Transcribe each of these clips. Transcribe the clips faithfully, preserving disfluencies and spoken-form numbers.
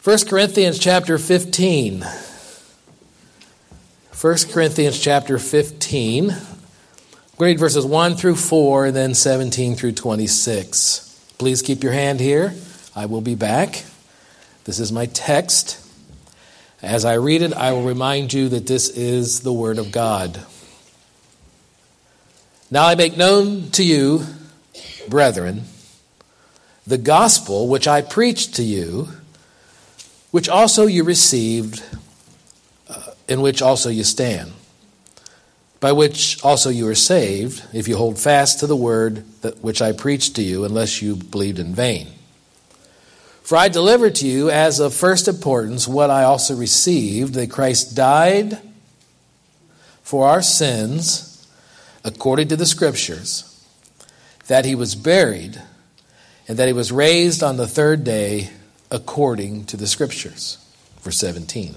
First Corinthians chapter fifteen. First Corinthians chapter fifteen. We'll read verses one through four and then seventeen through twenty-six. Please keep your hand here. I will be back. This is my text. As I read it, I will remind you that this is the Word of God. Now I make known to you, brethren, the gospel which I preached to you, which also you received, uh, in which also you stand, by which also you are saved, if you hold fast to the word that which I preached to you, unless you believed in vain. For I delivered to you as of first importance what I also received, that Christ died for our sins, according to the Scriptures, that he was buried, and that he was raised on the third day, according to the Scriptures. Verse seventeen.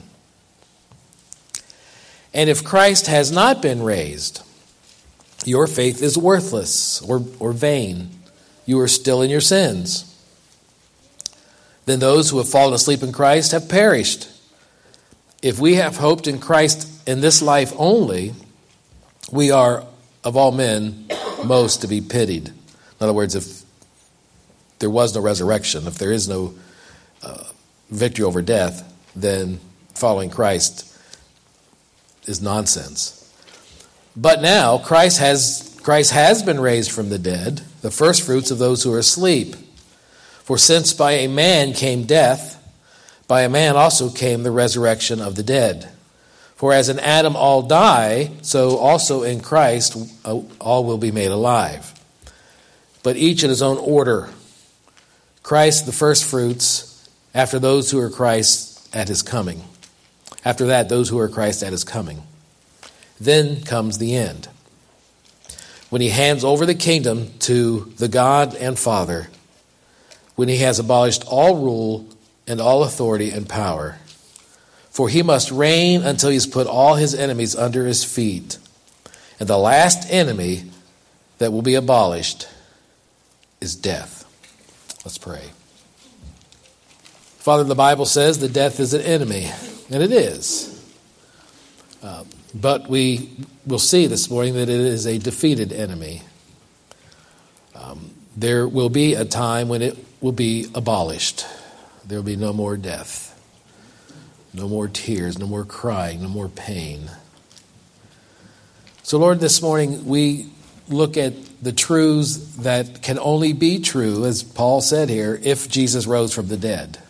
And if Christ has not been raised, your faith is worthless or, or vain. You are still in your sins. Then those who have fallen asleep in Christ have perished. If we have hoped in Christ in this life only, we are, of all men, most to be pitied. In other words, if there was no resurrection, if there is no uh, victory over death, then following Christ is nonsense. But now Christ has Christ has been raised from the dead, the first fruits of those who are asleep. For since by a man came death, by a man also came the resurrection of the dead. For as in Adam all die, so also in Christ all will be made alive. But each in his own order. Christ the first fruits, after those who are Christ at his coming. After that, those who are Christ at his coming. Then comes the end, when he hands over the kingdom to the God and Father, when he has abolished all rule and all authority and power. For he must reign until he has put all his enemies under his feet. And the last enemy that will be abolished is death. Let's pray. Father, the Bible says that death is an enemy, and it is. Uh, but we will see this morning that it is a defeated enemy. Um, there will be a time when it will be abolished. There will be no more death, no more tears, no more crying, no more pain. So, Lord, this morning we look at the truths that can only be true, as Paul said here, if Jesus rose from the dead.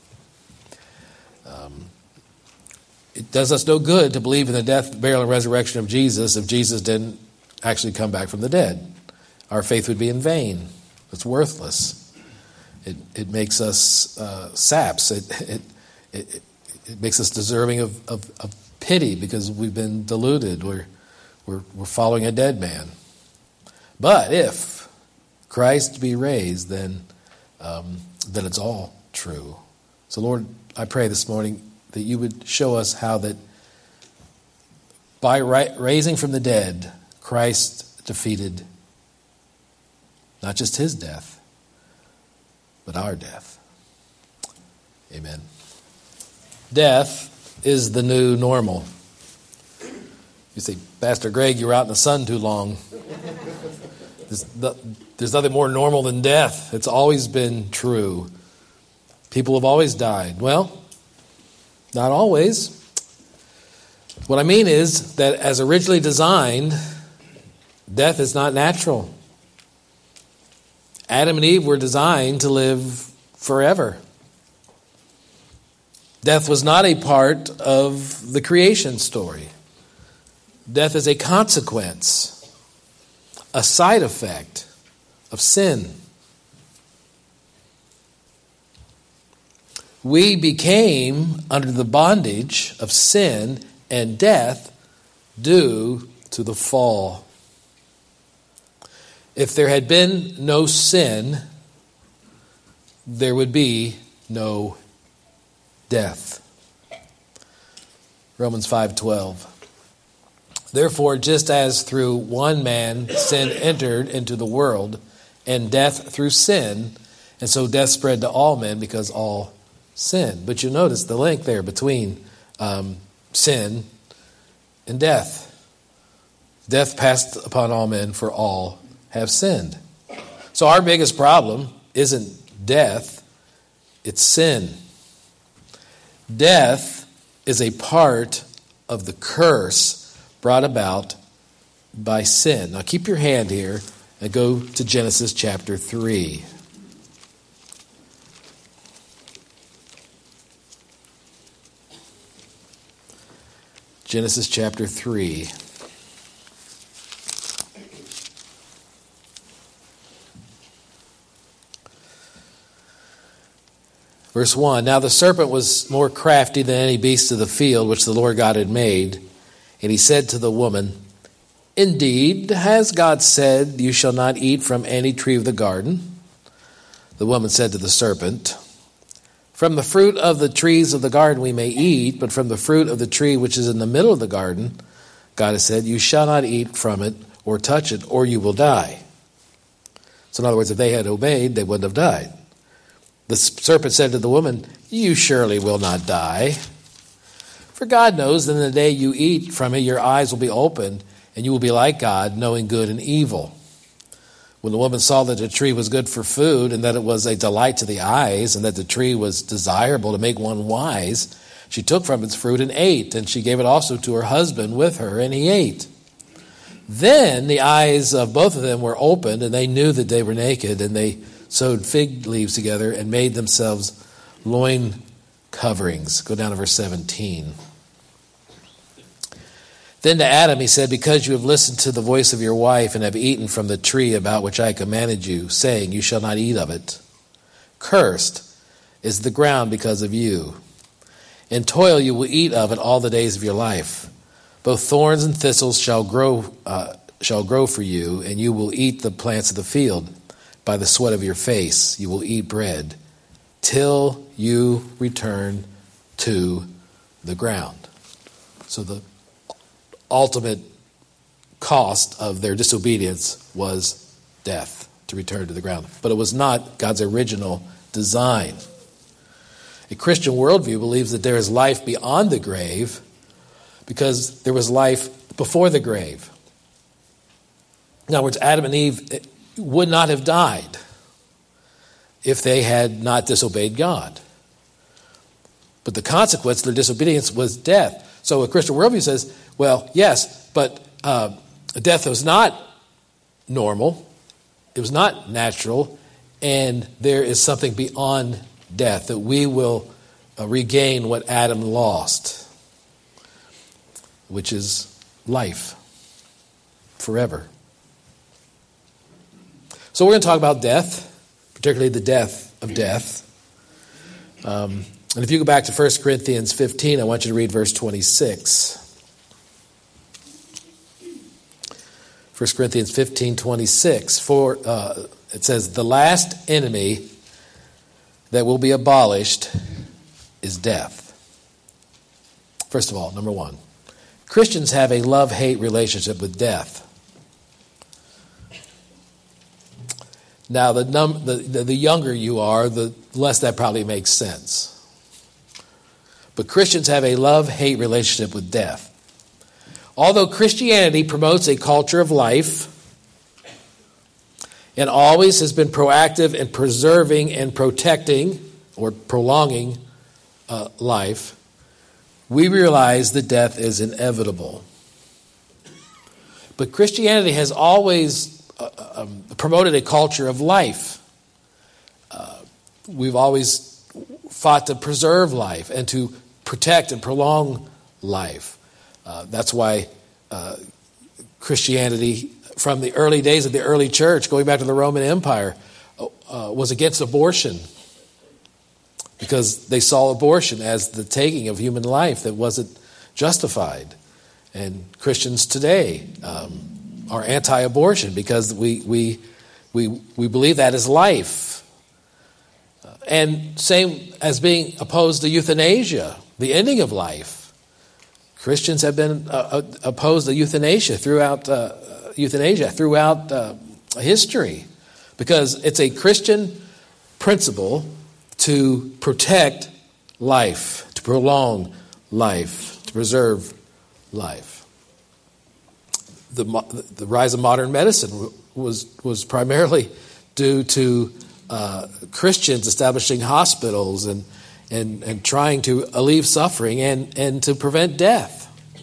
Um, it does us no good to believe in the death, burial, and resurrection of Jesus if Jesus didn't actually come back from the dead. Our faith would be in vain. It's worthless. It it makes us uh, saps. It, it it it makes us deserving of, of, of pity because we've been deluded. We're we're we're following a dead man. But if Christ be raised, then um, then it's all true. So, Lord, I pray this morning that you would show us how that by raising from the dead, Christ defeated not just his death, but our death. Amen. Death is the new normal. You say, Pastor Greg, you were out in the sun too long. There's, there's nothing more normal than death. It's always been true. People have always died. Well, not always. What I mean is that as originally designed, death is not natural. Adam and Eve were designed to live forever. Death was not a part of the creation story. Death is a consequence, a side effect of sin. We became under the bondage of sin and death due to the fall. If there had been no sin, there would be no death. Romans five twelve. Therefore, just as through one man sin entered into the world, and death through sin, and so death spread to all men because all sin. But you notice the link there between um, sin and death. Death passed upon all men, for all have sinned. So our biggest problem isn't death, it's sin. Death is a part of the curse brought about by sin. Now keep your hand here and go to Genesis chapter three. Genesis chapter three. Verse one, now the serpent was more crafty than any beast of the field which the Lord God had made. And he said to the woman, indeed, has God said, you shall not eat from any tree of the garden? The woman said to the serpent, from the fruit of the trees of the garden we may eat, but from the fruit of the tree which is in the middle of the garden, God has said, you shall not eat from it or touch it, or you will die. So in other words, if they had obeyed, they wouldn't have died. The serpent said to the woman, you surely will not die. For God knows that in the day you eat from it, your eyes will be opened, and you will be like God, knowing good and evil. When the woman saw that the tree was good for food, and that it was a delight to the eyes, and that the tree was desirable to make one wise, she took from its fruit and ate, and she gave it also to her husband with her, and he ate. Then the eyes of both of them were opened, and they knew that they were naked, and they sewed fig leaves together and made themselves loin coverings. Go down to verse seventeen. Then to Adam he said, because you have listened to the voice of your wife and have eaten from the tree about which I commanded you, saying, you shall not eat of it. Cursed is the ground because of you. In toil you will eat of it all the days of your life. Both thorns and thistles shall grow, uh, shall grow for you, and you will eat the plants of the field. By the sweat of your face you will eat bread, till you return to the ground. So the ultimate cost of their disobedience was death, to return to the ground. But it was not God's original design. A Christian worldview believes that there is life beyond the grave because there was life before the grave. In other words, Adam and Eve would not have died if they had not disobeyed God. But the consequence of their disobedience was death. So a Christian worldview says, well, yes, but uh, death was not normal. It was not natural. And there is something beyond death, that we will uh, regain what Adam lost, which is life forever. So we're going to talk about death, particularly the death of death. Um, and if you go back to First Corinthians fifteen, I want you to read verse twenty-six. First Corinthians fifteen, twenty-six. For uh, it says, the last enemy that will be abolished is death. First of all, number one, Christians have a love-hate relationship with death. Now, the, num- the, the, the younger you are, the less that probably makes sense. But Christians have a love-hate relationship with death. Although Christianity promotes a culture of life and always has been proactive in preserving and protecting or prolonging uh, life, we realize that death is inevitable. But Christianity has always uh, um, promoted a culture of life. Uh, we've always fought to preserve life and to protect and prolong life. Uh, that's why uh, Christianity, from the early days of the early church, going back to the Roman Empire, uh, was against abortion, because they saw abortion as the taking of human life that wasn't justified. And Christians today um, are anti-abortion because we we we we believe that is life. Uh, and same as being opposed to euthanasia, the ending of life. Christians have been uh, opposed to euthanasia throughout uh, euthanasia throughout uh, history, because it's a Christian principle to protect life, to prolong life, to preserve life. The, the rise of modern medicine was, was primarily due to uh, Christians establishing hospitals and, and, and trying to alleviate suffering and, and to prevent death.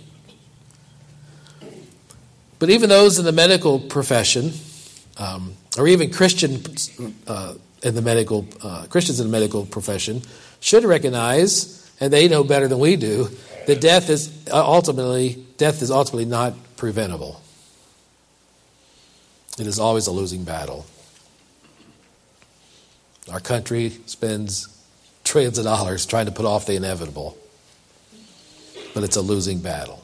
But even those in the medical profession, um, or even Christian uh, in the medical uh, Christians in the medical profession, should recognize, and they know better than we do, that death is ultimately death is ultimately not preventable. It is always a losing battle. Our country spends trillions of dollars trying to put off the inevitable, but it's a losing battle.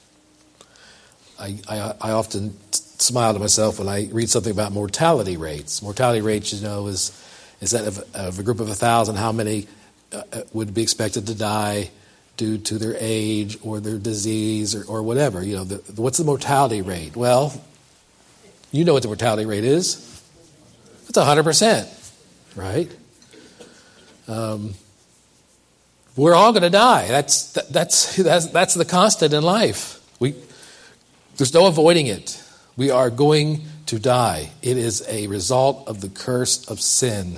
I, I, I often smile to myself when I read something about mortality rates. Mortality rates, you know, is is that of, of a group of a thousand, how many uh, would be expected to die due to their age or their disease or, or whatever. You know, the, what's the mortality rate? Well, you know what the mortality rate is. It's one hundred percent, right? Um, we're all going to die. That's that, that's that's that's the constant in life. We there's no avoiding it. We are going to die. It is a result of the curse of sin.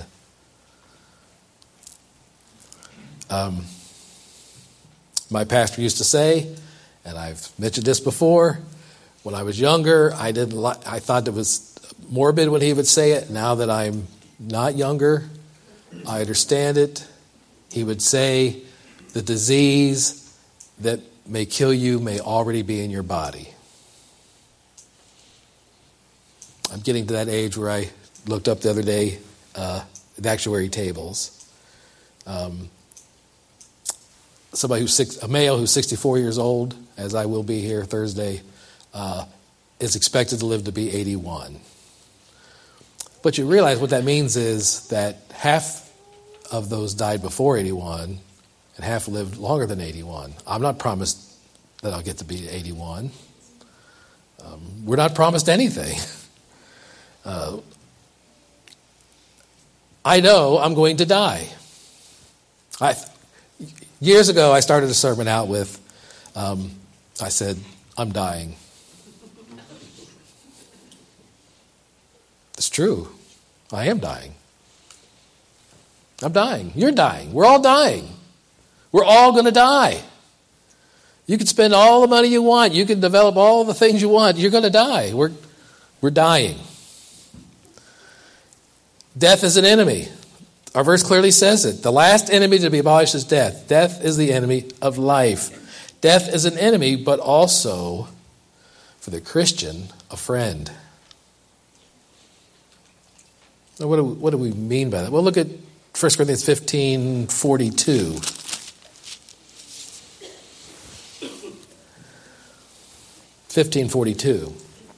Um, my pastor used to say, and I've mentioned this before, when I was younger, I didn't. Li- I thought it was morbid when he would say it. Now that I'm not younger, I understand it. He would say, the disease that may kill you may already be in your body. I'm getting to that age where I looked up the other day uh, the actuary tables. Um, somebody who's six, a male who's sixty-four years old, as I will be here Thursday, uh, is expected to live to be eighty-one. But you realize what that means is that half of those died before eighty-one and half lived longer than eighty-one. I'm not promised that I'll get to be eighty-one. Um, we're not promised anything. Uh, I know I'm going to die. I, years ago, I started a sermon out with, um, I said, I'm dying. It's true. I am dying. I'm dying. You're dying. We're all dying. We're all going to die. You can spend all the money you want. You can develop all the things you want. You're going to die. We're, we're dying. Death is an enemy. Our verse clearly says it. The last enemy to be abolished is death. Death is the enemy of life. Death is an enemy, but also, for the Christian, a friend. Now, what do we, what do we mean by that? Well, look at First Corinthians fifteen forty-two. fifteen forty-two.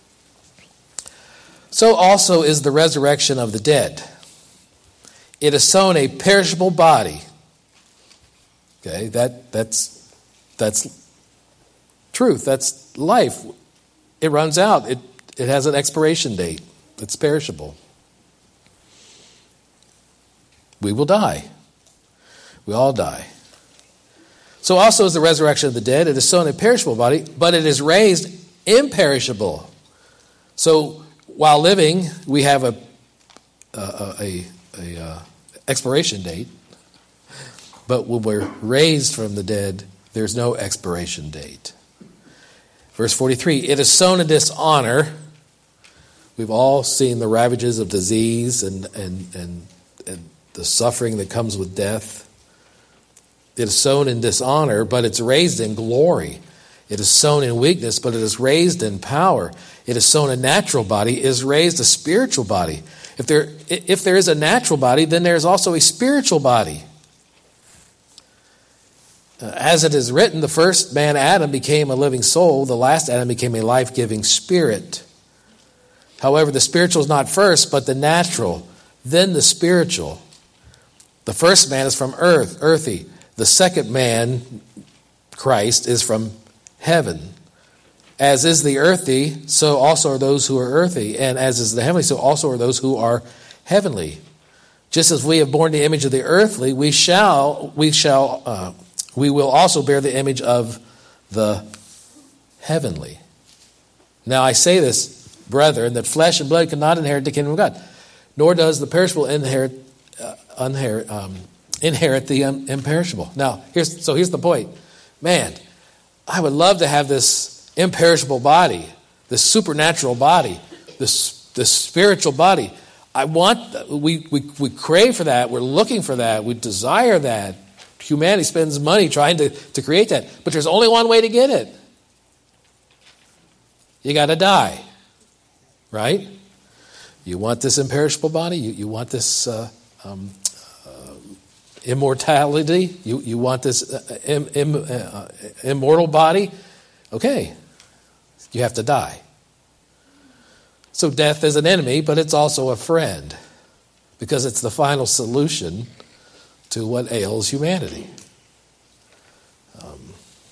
So also is the resurrection of the dead. It is sown a perishable body. Okay, that that's that's truth. That's life. It runs out. It it has an expiration date. It's perishable. We will die. We all die. So also is the resurrection of the dead. It is sown a perishable body, but it is raised imperishable. So while living, we have a a, a, a uh, expiration date, but when we're raised from the dead, there's no expiration date. Verse forty-three, it is sown in dishonor. We've all seen the ravages of disease and, and, and, and the suffering that comes with death. It is sown in dishonor, but it's raised in glory. It is sown in weakness, but it is raised in power. It is sown a natural body, it is raised a spiritual body. If there, if there is a natural body, then there is also a spiritual body. As it is written, the first man, Adam, became a living soul. The last Adam became a life-giving spirit. However, the spiritual is not first, but the natural, then the spiritual. The first man is from earth, earthy. The second man, Christ, is from heaven. As is the earthy, so also are those who are earthy. And as is the heavenly, so also are those who are heavenly. Just as we have borne the image of the earthly, we shall, we shall, uh, we will also bear the image of the heavenly. Now I say this, brethren, that flesh and blood cannot inherit the kingdom of God, nor does the perishable inherit, uh, inherit, um, inherit the um, imperishable. Now, here's so here's the point. Man, I would love to have this imperishable body, this supernatural body, this this spiritual body. I want, we, we, we crave for that. We're looking for that. We desire that. Humanity spends money trying to, to create that. But there's only one way to get it. You got to die. Right? You want this imperishable body? You, you want this uh, um, uh, immortality? You, you want this uh, im, im, uh, immortal body? Okay. You have to die. So death is an enemy, but it's also a friend, because it's the final solution to what ails humanity. Um,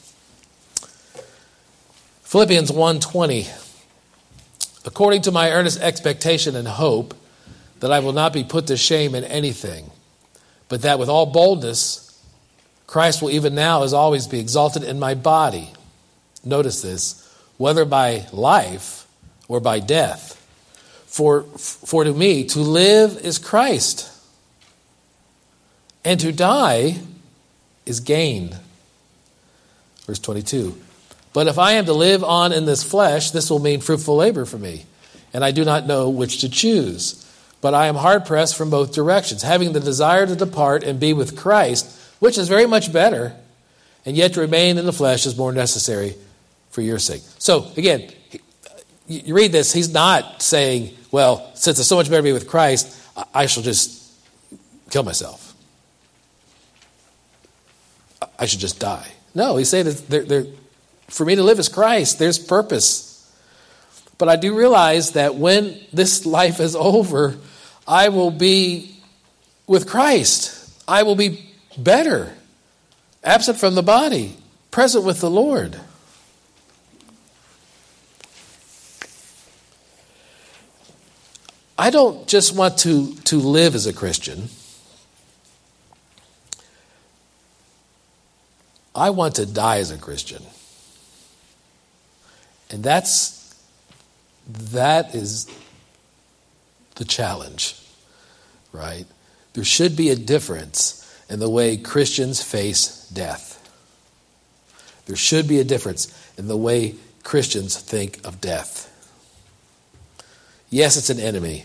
Philippians one twenty, according to my earnest expectation and hope that I will not be put to shame in anything, but that with all boldness Christ will even now as always be exalted in my body. Notice this, whether by life or by death. For, for to me, to live is Christ, and to die is gain. Verse twenty-two. But if I am to live on in this flesh, this will mean fruitful labor for me, and I do not know which to choose. But I am hard-pressed from both directions, having the desire to depart and be with Christ, which is very much better, and yet to remain in the flesh is more necessary for your sake. So, again, you read this, he's not saying, well, since it's so much better to be with Christ, I shall just kill myself. I should just die. No, he's saying that they're, they're, for me to live is Christ. There's purpose. But I do realize that when this life is over, I will be with Christ. I will be better, absent from the body, present with the Lord. I don't just want to, to live as a Christian. I want to die as a Christian. And that's, that is the challenge, right? There should be a difference in the way Christians face death. There should be a difference in the way Christians think of death. Yes, it's an enemy,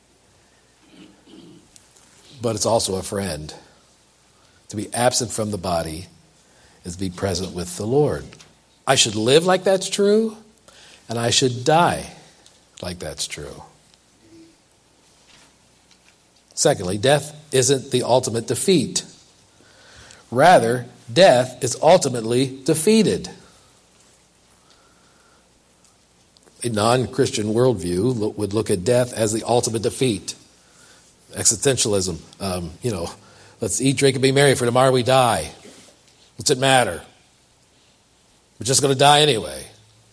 but it's also a friend. To be absent from the body is to be present with the Lord. I should live like that's true, and I should die like that's true. Secondly, death isn't the ultimate defeat. Rather, death is ultimately defeated. A non-Christian worldview would look at death as the ultimate defeat. Existentialism, um, you know, let's eat, drink, and be merry, for tomorrow we die. What's it matter? We're just going to die anyway.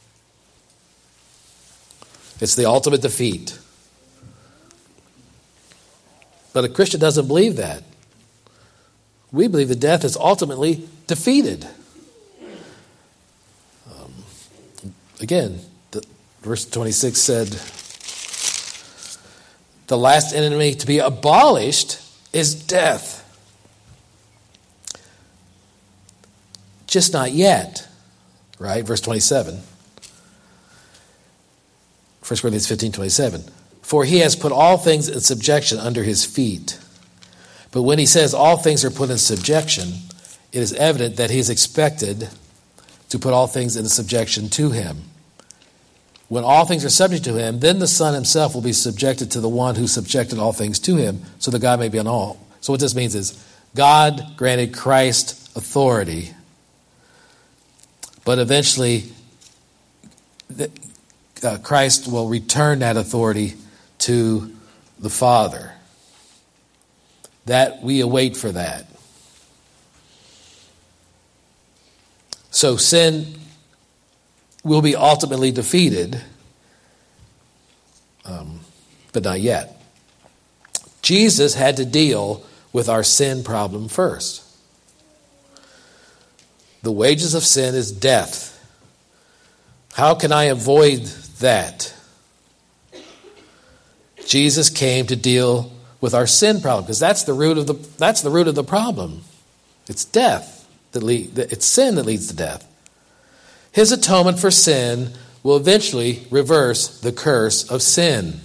It's the ultimate defeat. But a Christian doesn't believe that. We believe that death is ultimately defeated. Um, again, the, verse twenty-six said, the last enemy to be abolished is death. Just not yet, right? Verse twenty-seven. First Corinthians fifteen twenty-seven. For he has put all things in subjection under his feet. But when he says all things are put in subjection, it is evident that he is expected to put all things into subjection to him. When all things are subject to him, then the Son himself will be subjected to the one who subjected all things to him, so that God may be on all. So what this means is God granted Christ authority, but eventually uh, Christ will return that authority to the Father. That we await for that. So sin will be ultimately defeated, um, but not yet. Jesus had to deal with our sin problem first. The wages of sin is death. How can I avoid that? Jesus came to deal with our sin problem, because that's the root of the that's the root of the problem. It's death that lead, it's sin that leads to death. His atonement for sin will eventually reverse the curse of sin.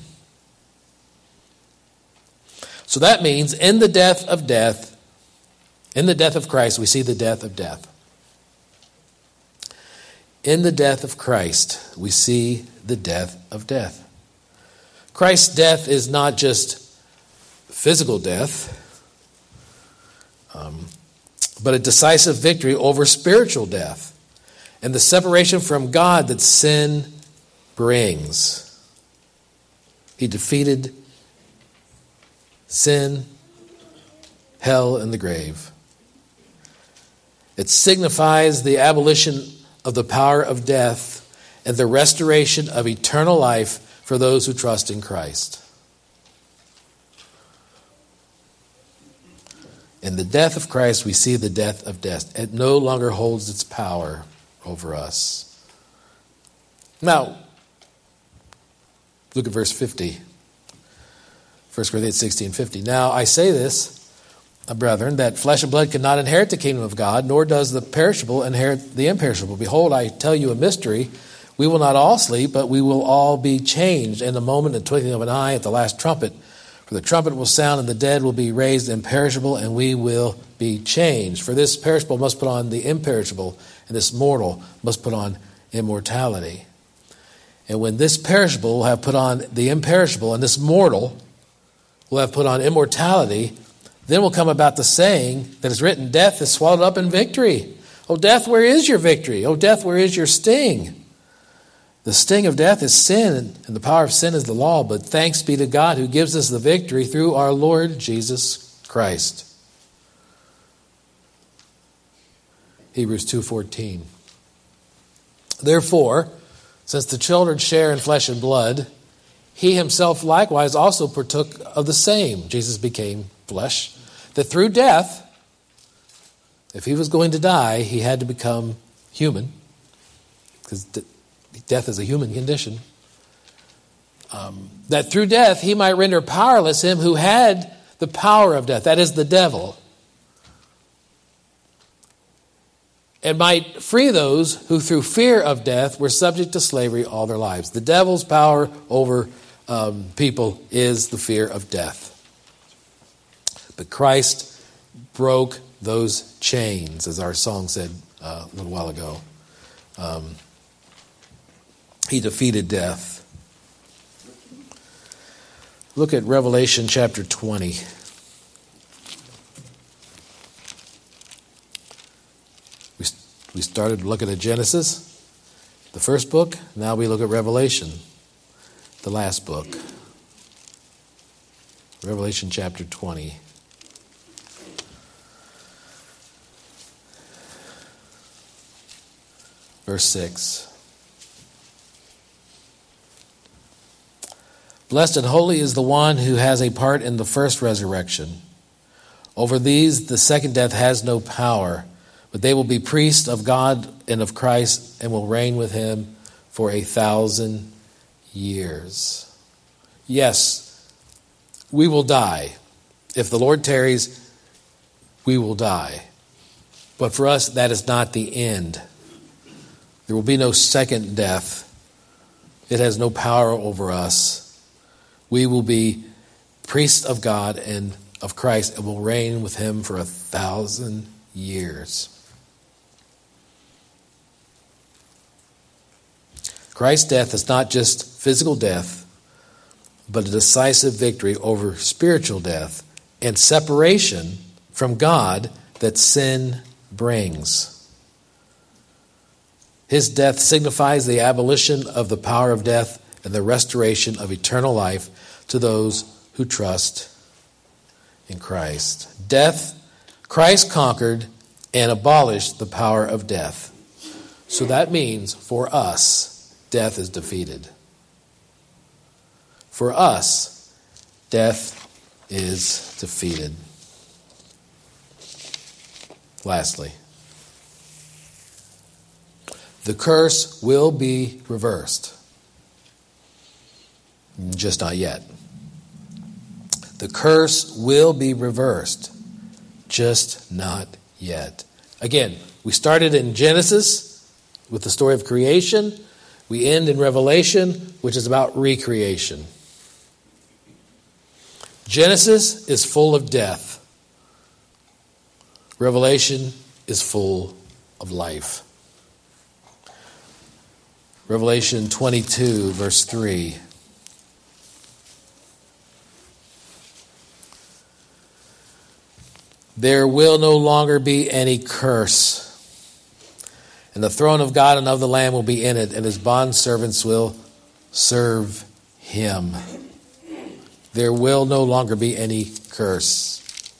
So that means in the death of death, in the death of Christ, we see the death of death. In the death of Christ, we see the death of death. Christ's death is not just physical death, um, but a decisive victory over spiritual death and the separation from God that sin brings. He defeated sin, hell, and the grave. It signifies the abolition of the power of death and the restoration of eternal life for those who trust in Christ. In the death of Christ, we see the death of death. It no longer holds its power over us. Now, look at verse fifty. First Corinthians sixteen fifty. Now I say this, brethren, that flesh and blood cannot inherit the kingdom of God, nor does the perishable inherit the imperishable. Behold, I tell you a mystery. We will not all sleep, but we will all be changed in a moment, in the twinkling of an eye, at the last trumpet. For the trumpet will sound, and the dead will be raised imperishable, and we will be changed. For this perishable must put on the imperishable, and this mortal must put on immortality. And when this perishable will have put on the imperishable, and this mortal will have put on immortality, then will come about the saying that is written, death is swallowed up in victory. O death, where is your victory? O death, where is your sting? The sting of death is sin, and the power of sin is the law. But thanks be to God who gives us the victory through our Lord Jesus Christ. Hebrews two fourteen. Therefore, since the children share in flesh and blood, he himself likewise also partook of the same. Jesus became flesh, that through death, if he was going to die, he had to become human, because death is a human condition. Um, that through death he might render powerless him who had the power of death, that is the devil, and might free those who through fear of death were subject to slavery all their lives. The devil's power over um, people is the fear of death. But Christ broke those chains, as our song said uh, a little while ago. Um, he defeated death. Look at Revelation chapter twenty. We, we started looking at Genesis, the first book. Now we look at Revelation, the last book. Revelation chapter twenty. Verse six. Blessed and holy is the one who has a part in the first resurrection. Over these the second death has no power, but they will be priests of God and of Christ and will reign with him for a thousand years. Yes, we will die. If the Lord tarries, we will die. But for us, that is not the end. There will be no second death. It has no power over us. We will be priests of God and of Christ and will reign with him for a thousand years. Christ's death is not just physical death, but a decisive victory over spiritual death and separation from God that sin brings. His death signifies the abolition of the power of death and the restoration of eternal life to those who trust in Christ. Death, Christ conquered and abolished the power of death. So that means for us, death is defeated. For us, death is defeated. Lastly, the curse will be reversed. Just not yet. The curse will be reversed. Just not yet. Again, we started in Genesis with the story of creation. We end in Revelation, which is about recreation. Genesis is full of death. Revelation is full of life. Revelation twenty-two, verse three. There will no longer be any curse. And the throne of God and of the Lamb will be in it, and his bondservants will serve him. There will no longer be any curse.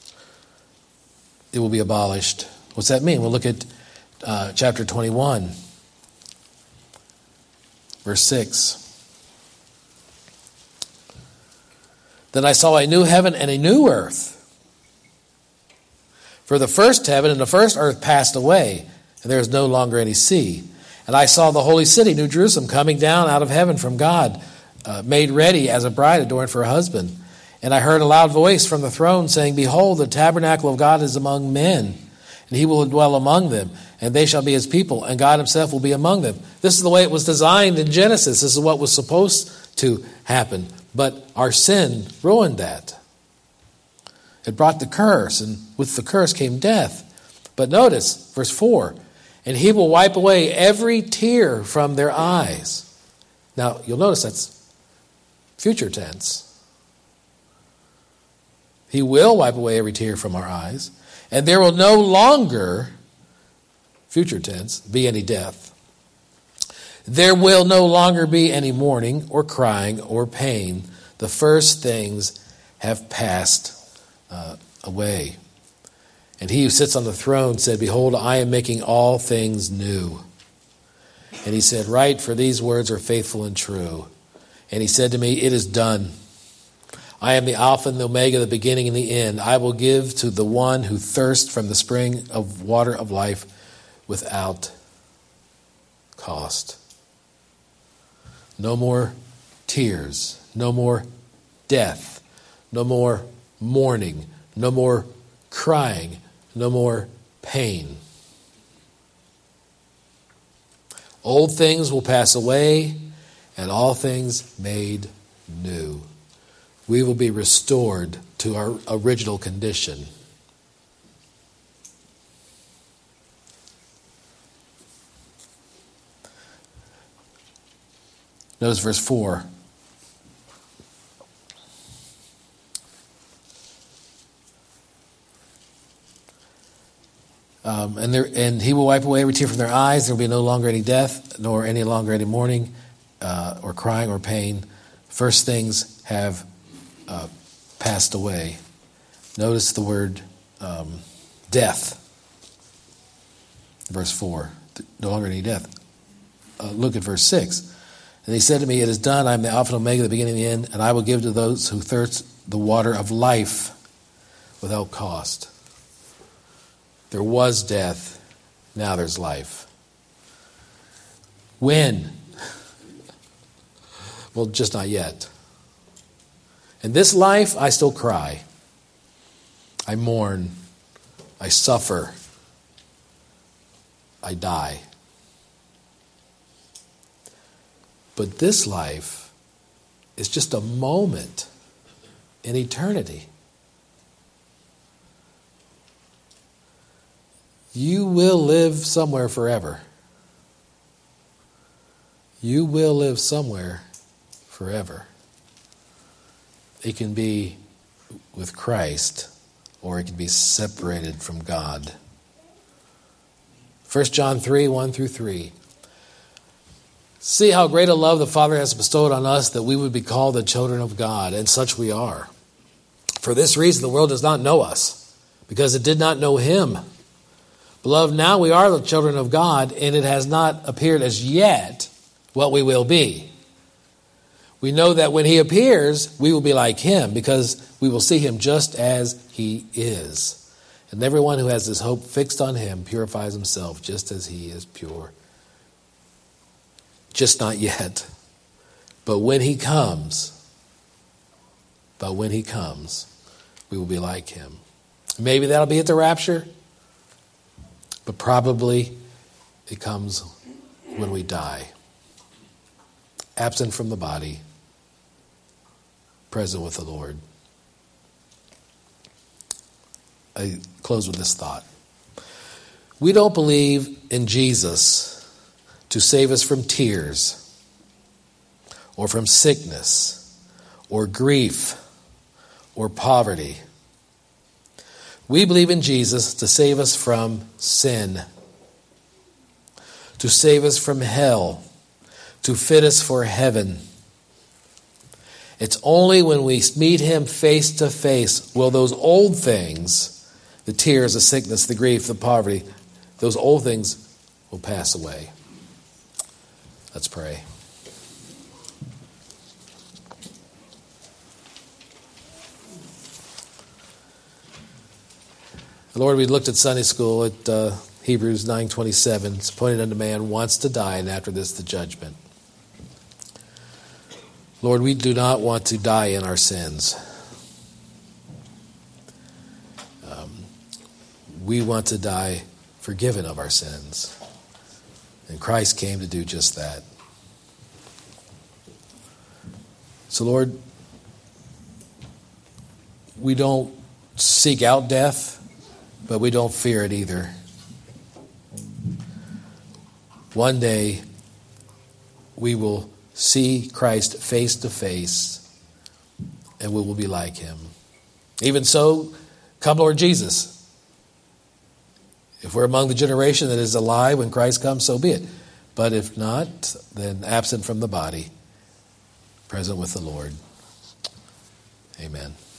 It will be abolished. What's that mean? We'll look at uh, chapter twenty-one, verse six. Then I saw a new heaven and a new earth. For the first heaven and the first earth passed away, and there is no longer any sea. And I saw the holy city, New Jerusalem, coming down out of heaven from God, uh, made ready as a bride adorned for her husband. And I heard a loud voice from the throne saying, Behold, the tabernacle of God is among men, and he will dwell among them, and they shall be his people, and God himself will be among them. This is the way it was designed in Genesis. This is what was supposed to happen. But our sin ruined that. It brought the curse, and with the curse came death. But notice, verse four, and he will wipe away every tear from their eyes. Now, you'll notice that's future tense. He will wipe away every tear from our eyes, and there will no longer, future tense, be any death. There will no longer be any mourning or crying or pain. The first things have passed Uh, away. And he who sits on the throne said, Behold, I am making all things new. And he said, Write, for these words are faithful and true. And he said to me, It is done. I am the Alpha and the Omega, the beginning and the end. I will give to the one who thirsts from the spring of water of life without cost. No more tears, no more death, no more mourning, no more crying, no more pain. Old things will pass away, and all things made new. We will be restored to our original condition. Notice verse four. Um, and, there, and he will wipe away every tear from their eyes. There will be no longer any death, nor any longer any mourning, uh, or crying, or pain. First things have uh, passed away. Notice the word um, death. Verse four. No longer any death. Uh, look at verse six. And he said to me, It is done. I am the Alpha and Omega, the beginning and the end, and I will give to those who thirst the water of life without cost. There was death, now there's life. When? Well, just not yet. In this life, I still cry. I mourn. I suffer. I die. But this life is just a moment in eternity. You will live somewhere forever. You will live somewhere forever. It can be with Christ, or it can be separated from God. First John three, one through three. See how great a love the Father has bestowed on us, that we would be called the children of God, and such we are. For this reason the world does not know us, because it did not know him. Beloved, now we are the children of God, and it has not appeared as yet what we will be. We know that when he appears, we will be like him because we will see him just as he is. And everyone who has this hope fixed on him purifies himself just as he is pure. Just not yet. But when he comes, but when he comes, we will be like him. Maybe that'll be at the rapture, but probably it comes when we die. Absent from the body, present with the Lord. I close with this thought. We don't believe in Jesus to save us from tears or from sickness or grief or poverty. We believe in Jesus to save us from sin, to save us from hell, to fit us for heaven. It's only when we meet him face to face will those old things, the tears, the sickness, the grief, the poverty, those old things will pass away. Let's pray. Lord, we looked at Sunday school at uh, Hebrews nine twenty-seven. It's appointed unto man once to die, and after this the judgment. Lord, we do not want to die in our sins. Um, we want to die forgiven of our sins. And Christ came to do just that. So, Lord, we don't seek out death, but we don't fear it either. One day, we will see Christ face to face, and we will be like him. Even so, come Lord Jesus. If we're among the generation that is alive when Christ comes, so be it. But if not, then absent from the body, present with the Lord. Amen.